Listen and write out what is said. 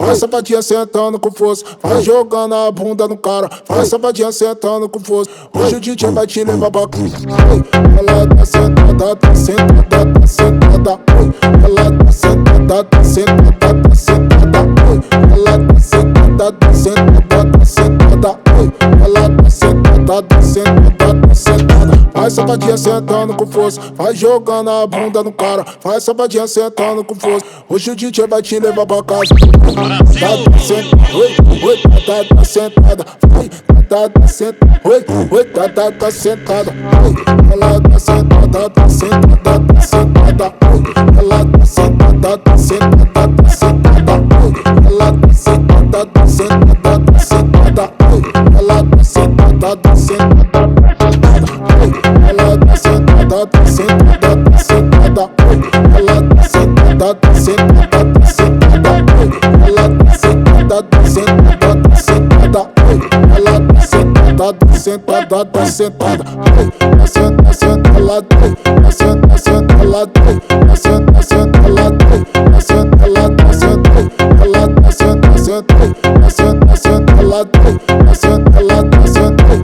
Vai safadinha sentando com força, vai jogando a bunda no cara. Vai safadinha sentando com força, hoje o DJ vai te levar pra casa. Ela tá sentada, tá sentada, tá sentada. Ela tá sentada, tá sentada, tá sentada. Ela tá sentada, tá sentada, tá sentada. Ela tá sentada, tá sentada, tá sentada. Vai safadinha sentando com força, vai jogando a bunda no cara. Vai safadinha sentando com força, hoje o DJ vai te levar pra casa. Tá sentada, oi, tá sentada. Tá sentada, oi, tá sentada. Ela tá sentada, tá sentada, tá sentada. Ela tá sentada, tá sentada, tá sentada. Ela tá sentada, tá sentada, tá sentada. Ela tá sentada, tá sentada, tá sentada. Ela tá sentada, tá sentada, tá sentada. Ela tá sentada, tá sentada, tá sentada. Ela tá sentada, tá sentada, tá sentada. Ela tá sentada, tá sentada, tá sentada. Tá sentada, ela tá sentada, sentada, ela tá sentada, sentada, ela tá sentada, ela tá sentada, ela tá sentada, sentada, ela tá sentada, ela tá sentada, ela tá sentada.